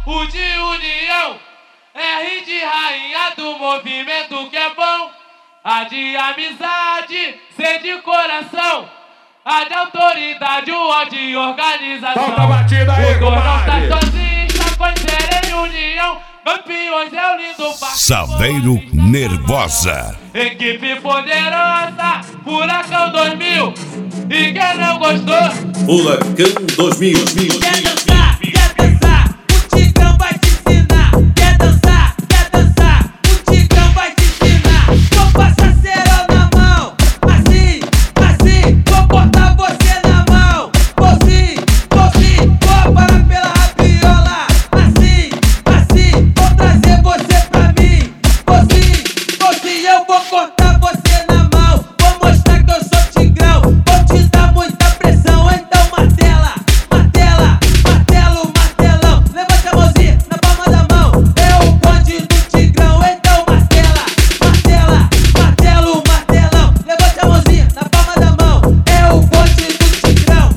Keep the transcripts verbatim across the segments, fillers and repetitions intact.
U de união, R de rainha do movimento que é bom. A de amizade, C de coração. A de autoridade, o O de organização. Solta a batida aí, o não tá compadre. sozinho, está com em união. Campeões é o lindo parque. Saveiro Nervosa. Equipe poderosa, Furacão dois mil. E quem não gostou? Furacão dois mil. Quer dançar, quer dançar, o Tigrão vai te ensinar. Quer dançar, quer dançar, o Tigrão vai te ensinar. Vou passar cerol na mão, assim, assim. Vou botar você na mão, vou sim, vou sim. Vou parar pela rabiola, assim, assim. Vou trazer você pra mim, vou sim, vou sim. Eu vou cortar você na mão, vou mostrar que eu sou Tigrão. Vou te dar muita pressão, então martela, martela, martelo, martelão. Levanta a mãozinha na palma da mão, é o bonde do Tigrão. Então martela, martela, martelo, martelão. Levanta a mãozinha na palma da mão, é o bonde do Tigrão.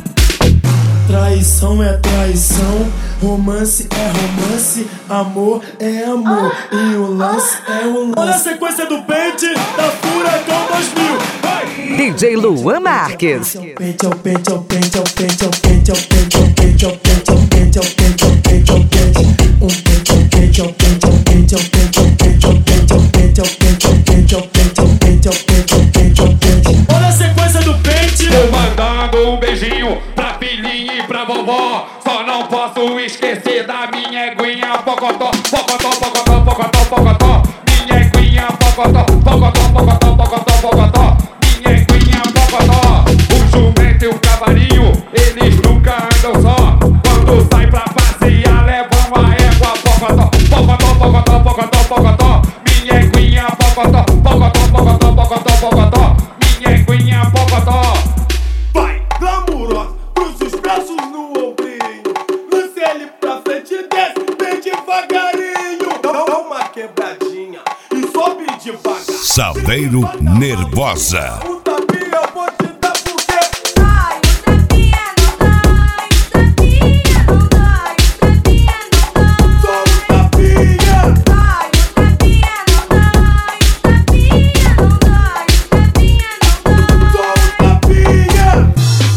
Traição é traição, romance é romance, amor é amor, e o lance é o lance. Olha a sequência do pente da Furacão dois mil. D J Luan Marques. Pente, é o pente, é o pente, é o pente, é o pente, é o pente, é o pente, é o pente, é o pente, é o pente, é o pente, é o pente. Um pente, é o pente, é o pente, é o pente, é o pente, é o pente, é o pente, é o pente, é o pente, é o pente, é o pente, é o pente, é o pente, é o pente, é o pente. Olha a sequência do pente. Tô mandando um beijinho pra filhinha e pra vovó. Só não posso esquecer da minha eguinha pocotó, pocotó, pocotó, pocotó, pocotó. Minha eguinha pocotó, pocotó, pocotó, pocotó, pocotó. Minha eguinha pocotó. O jumento e o cavalinho, eles nunca andam só. Quando sai pra passear, levam a égua pocotó, pocotó, pocotó, pocotó, pocotó. Minha eguinha pocotó, pocotó, pocotó, pocotó, pocotó. Minha eguinha pocotó. Vai, glamurosa, cruza os braços no ombrinho. Lance ele pra frente e desce, vem devagarinho. Dá, dá uma quebradinha e sobe devagar. Saveiro Nervosa. Um tapinha eu vou te dar porque Ai, o tapinha não dói, o tapinha não dói, o tapinha não dói. só um tapinha. Ai, o tapinha não dói, o tapinha não dói, o tapinha não dói. Só um tapinha.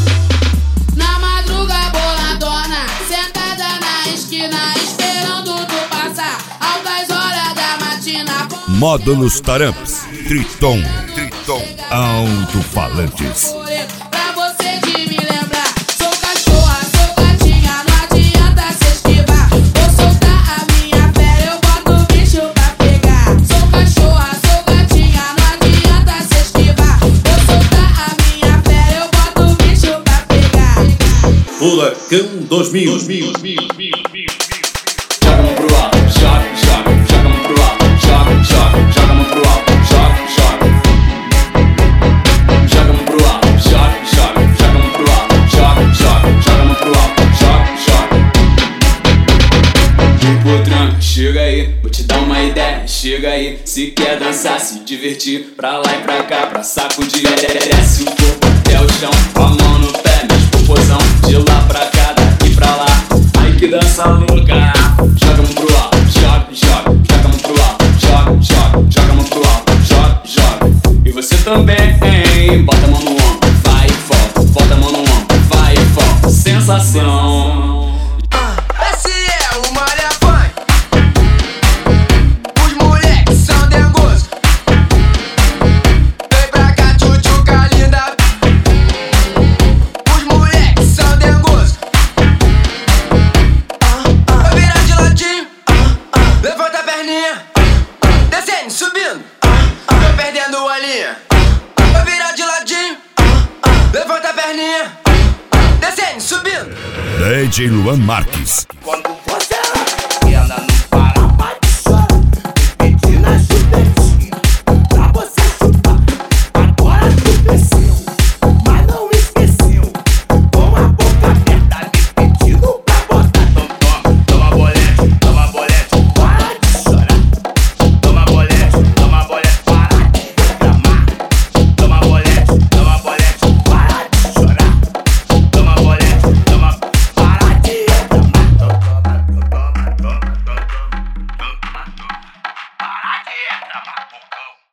Na madruga boladona, sentada na esquina, esperando tu passar. Altas horas da matina. Módulos Taramps. Triton. Triton. Alto-falantes. Pra você de me lembrar. Sou cachorra, sou gatinha, não adianta se esquivar. Vou soltar a minha fé, eu boto o bicho pra pegar. Sou cachorra, sou gatinha, não adianta se esquivar. Vou soltar a minha fé, eu boto o bicho pra pegar. Furacão dois mil. Joga a mão pro alto, joga, joga, joga a mão pro alto, joga, joga, joga a mão pro alto, joga, joga. Joga a mão pro alto, joga, joga, joga a mão pro alto, joga, joga, joga a mão pro alto, joga, joga. Tipo tranca, chega aí, vou te dar uma ideia, chega aí. Se quer dançar, se divertir, pra lá e pra cá, pra sacudir. Desce o corpo até o chão, com a mão no pé, mexe popozão, de lá pra cá, daqui pra lá. Ai que dança louca. Joga a mão pro alto, joga, joga, joga a mão pro alto, joga, joga, joga a mão pro alto, joga, joga. E você também, hein? Bota a mão no ombro, vai e volta, bota a mão no ombro, vai e volta. Sensação. Esse é o Malha Funk. Os moleques são dengosos. Vem pra cá, tchutchuca linda. Os moleques são dengosos. Vai virar de ladinho. Levanta a perninha. Descendo, subindo. Tô perdendo a linha. Vai virar de ladinho. Levanta a perninha. Descendo, subindo. D J Luan Marques. Quando